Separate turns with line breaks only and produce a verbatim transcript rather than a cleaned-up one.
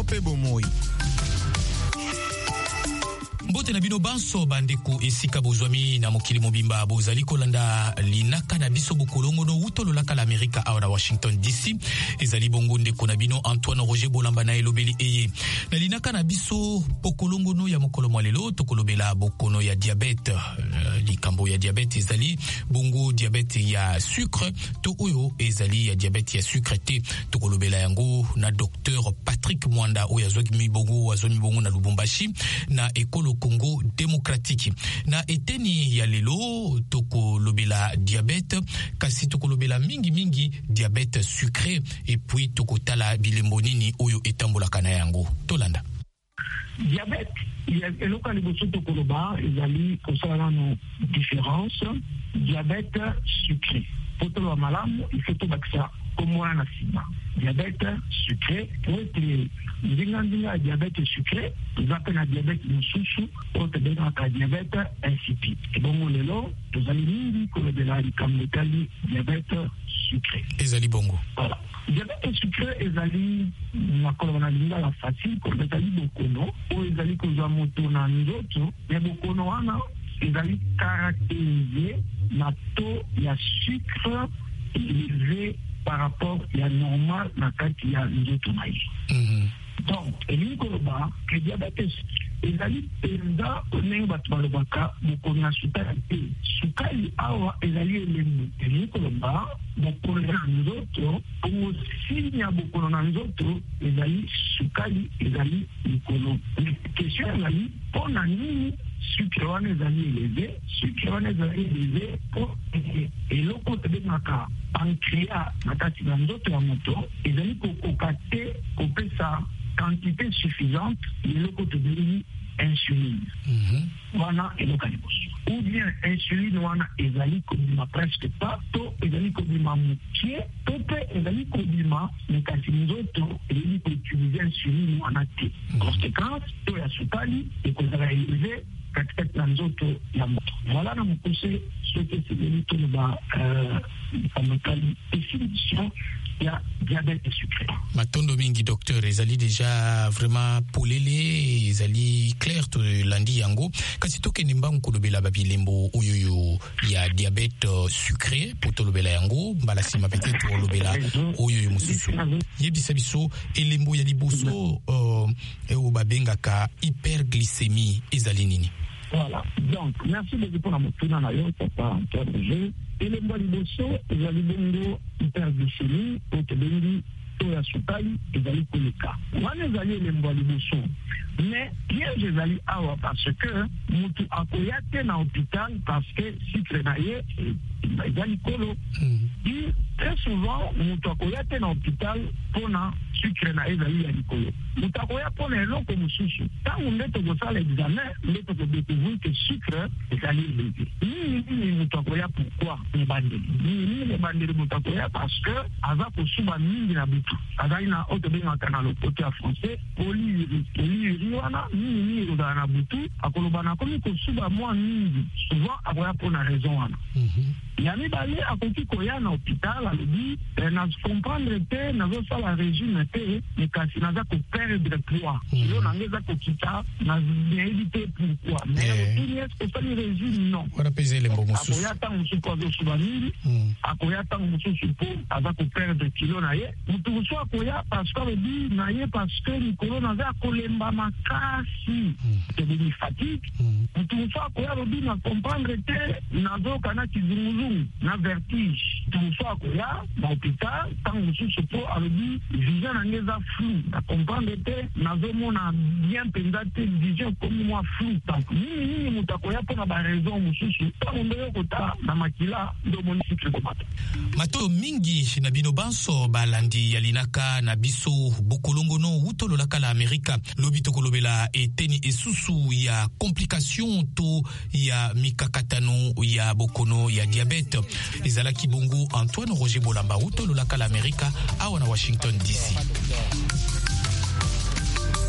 pe bomoi.
Mbote na bino banso bandeko esika bozwami na mokili mobimba bozali kolanda linaka na biso bokolongo no utolo laka la Amerika awa na Washington D C ezali bongo ndeko na bino Antoine Roger Bolamba na elobeli eye na linaka na biso bokolongo no ya mokolo mwalelo tokolobela bokono ya diabete uh, likambo ya diabete ezali bongo diabete ya sucre to oyo ezali ya diabete ya sucre te tokolobela yango na docteur Patrick Mwanda oyo azwaki mibongo azwaki bongo na Lubumbashi na ekolo Congo démocratique na eteni ya lelo toko lobela diabète kasi toko lobela mingi mingi diabète sucré et puis toko tala bilembo nini oyo etambola kana yango tolanda
diabète il y a eloko liboso toko loba ezali kosala no différence diabète sucré potolo malamu il faut to bakisa komona na sima diabète sucré pour être ndinga ndinga diabète sucré zape na diabète mususu ote bena ka diabète insipide et bongo lelo tozali mingi kolobela likamotali diabète sucré
ezali bongo
voilà diabète sucré ezali na kolobana linga la facile ko ezali bokono o ezali kozwa moto na nzoto ya bokono wana ezali caractérisé na taux ya sucre élevé par rapport à normal na kati ya nzoto na ye. Donc, elingi koloba ke diabète ezali penza onenge bato balobaka bokono ya sukali te sukali awa ezali elembo elingi koloba bokono na nzoto bongo sini ya bokono na nzoto ezali sukali ezali likolo question ezali mpona nini sucre wana ezali élevé sucre wana ezali élevé po eloko tobengaka pancréas na kati na nzoto ya moto ezali kokoka te kopesa quantité suffisante eloko tobengi insuline wana eloko ya liboso ou bien insuline wana ezali kobima presque pas to ezali kobima mokie to mpe ezali kobima me kasi nzoto ezali koutilize insuline wana te conséquence to ya sukali ekozala élevé katikati na nzoto ya moto voilà na mokuse soki esengeli toloba likamotali définition ya diabète sucré.
Matondo mingi docteur ezali déjà vraiment polele ezali clair to landi yango kasi tokende mbangu kolobela babilembo oyoyo ya diabète sucré potolobela yango mbala sima peut-être olobela oyoyo mususu yebisa biso elembo ya liboso uh, e babengaka hyperglycémie ezali nini?
Voilà. Donc, merci beaucoup pour la motuna na yo papa Antoine Roger. Elembo ya liboso ezali bongo hyperglycémie to tobengi to ya sukali ezali koleka wana ezali elembo ya liboso mais piège ezali awa parce que mutu akoya te na hôpital parce que sucre na ye ezali kolo et très souvent mutu akoya te na hôpital mpona sucre na ye ezali ya likolo mutu akoya mpona eloko mosusu ntango nde tokosala examen nde tokodécouvrir que sucre ezali élevé nini nini mutu akoya pourquoi ebandeli nini nini ebandeli mutu akoya parce que aza kosuba mingi na butu azali na oyo tobengaka na lopoto ya français polyurie polyurie wana nini nini ekozala na butu akoloba nakomi kosuba mwa mingi souvent akoya mpona raison wana ya mibale akoki koya na hôpital alobi nakomprendre te nazosala régime te me kasi naza koperdre poids yo nange eza kokita nayebi te pourquoi mais nakotuni eske osali régime non akoya ntango mosusu azosuba mingi akoya ntango mosusu mpo aza koperdre kilo na ye motu mosusu akoya parce que alobi na ye parce que likolo naza kolemba makasi tobeni fatigue motu mosusu akoya alobi na comprendre te nazoka na kizunguzungu na vertige mosusu akoya na hôpital ntango mosusu mpo alobi vision nange eza flou na comprendre te nazomona bien mpenza te vision komi mwa flou donc nini nini moto akoya mpona baraison mosusu ntango nde yokota na makila ndomoni sucre komata
mato mingi na bino banso balandi ya linaka na biso bokolongono utololaka la Amerika lobi tokolobela eteni esusu ya complication to ya mikakatano ya bokono ya diabète ezalaki bongo Antoine Roger Bolamba utololaka la Amerika awa na Washington D C.